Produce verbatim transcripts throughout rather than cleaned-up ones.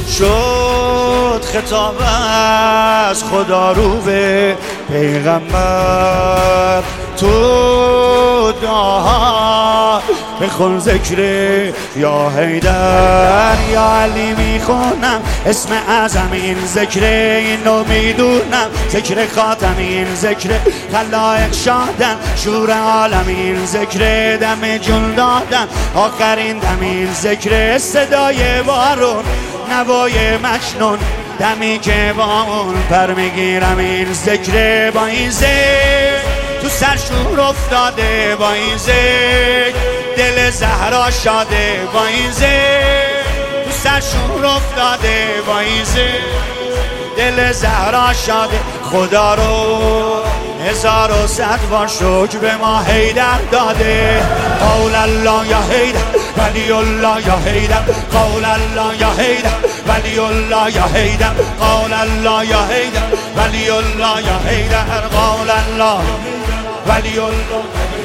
شد خطاب از خدا رو به پیغمبر تو دعاها بخون ذکر یا حیدر یا علی میخونم اسم اعظم این ذکر اینو میدونم ذکر خاتم این ذکر خلائق شادن شور عالم این ذکر دم جون دادن آخرین دم این ذکر صدای بارون نوای مجنون دمی که با اون پر میگیرم این ذکر با این ذکر تو سر شور افتاده با این ذکر دل زهرا شاده با این ذکر تو سر شور افتاده با این ذکر دل زهرا شاده خدا رو هزار و صد بار شکر به ما حیدر داده قول الله یا حیدر ولی الله یا حیدر قول الله یا حیدر ولی الله یا حیدر قول الله یا حیدر ولی الله یا حیدر قول الله ولی الله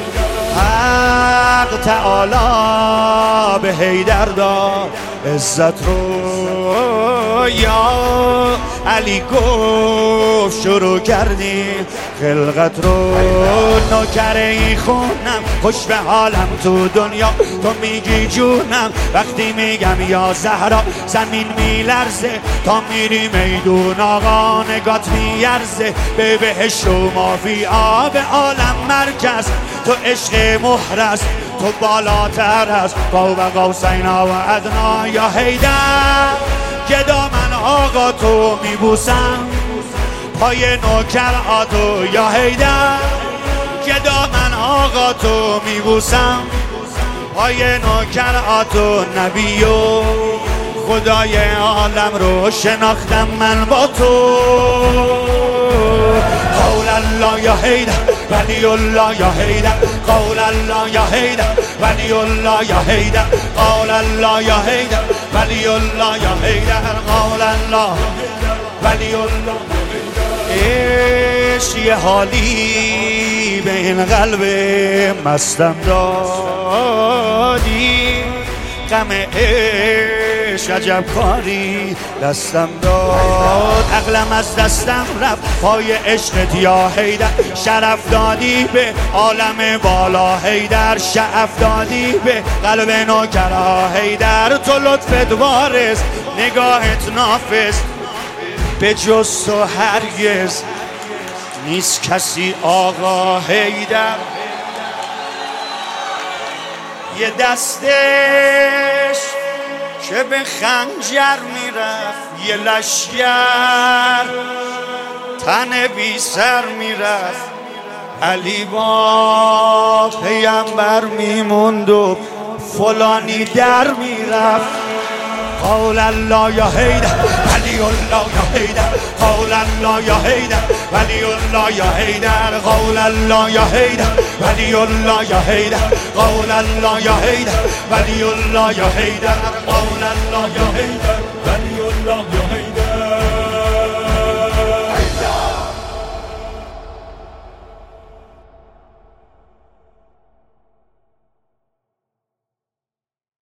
حق تعالی به حیدر داد عزت رو یا علی گفت شروع کردیم خلقت رو نوکر ای خونم خوش به حالم تو دنیا تو میگی جونم وقتی میگم یا زهرا زمین میلرزه تا میری میدون آقا نگات میارزه به بهشت و مافی آب عالم مرکز تو عشق مهرس تو بالاتر از قاب قوسین و ادنا یا حیدر گدا من آقا تو میبوسم پای نوکر آتو یا حیدر گدا من آقا تو میبوسم پای نوکر آتو نبی و خدای عالم رو شناختم من با تو قول الله یا حیدر ولی الله یا حیدر قول الله یا حیدر ولی الله یا حیدر قول الله یا حیدر ولی الله یا حیدر قول الله ولی الله عشق یه حالی به این قلب مستم دادی غم عشق عجب کاری دستم داد عقلم از دستم رفت پای عشقت یا حیدر شرف دادی به عالم بالا حیدر شعف دادی به قلب نوکرا حیدر تو لطفت وارث نگاهت نافذ به جز تو هرگز نیست کسی آقا حیدر یه دستش که به خنجر میرفت یه لشگر تن بی سر میرفت علی با پیامبر میموند و فلانی در میرفت قول الله یا حیدر ولی الله یا حیدر قول الله یا حیدر ولی الله یا حیدر قول الله یا حیدر ولی الله یا حیدر قول الله یا حیدر ولی الله یا حیدر قول الله یا حیدر ولی الله یا حیدر